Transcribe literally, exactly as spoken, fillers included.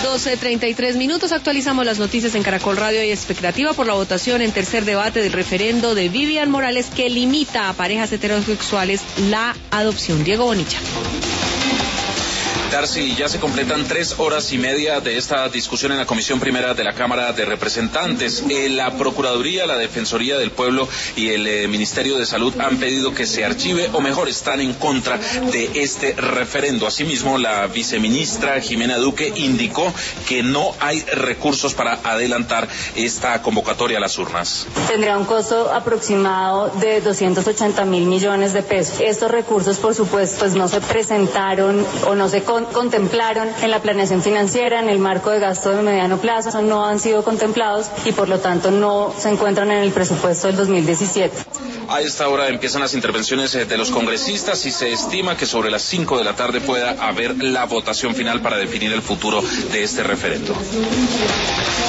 doce treinta y tres minutos, actualizamos las noticias en Caracol Radio. Y expectativa por la votación en tercer debate del referendo de Vivian Morales que limita a parejas heterosexuales la adopción. Diego Bonilla. Darcy, ya se completan tres horas y media de esta discusión en la Comisión Primera de la Cámara de Representantes. Eh, la Procuraduría, la Defensoría del Pueblo y el eh, Ministerio de Salud han pedido que se archive, o mejor, están en contra de este referendo. Asimismo, la viceministra Jimena Duque indicó que no hay recursos para adelantar esta convocatoria a las urnas. Tendrá un costo aproximado de doscientos ochenta mil millones de pesos. Estos recursos, por supuesto, pues no se presentaron o no se con contemplaron en la planeación financiera, en el marco de gasto de mediano plazo, no han sido contemplados y por lo tanto no se encuentran en el presupuesto del dos mil diecisiete. A esta hora empiezan las intervenciones de los congresistas y se estima que sobre las cinco de la tarde pueda haber la votación final para definir el futuro de este referendo.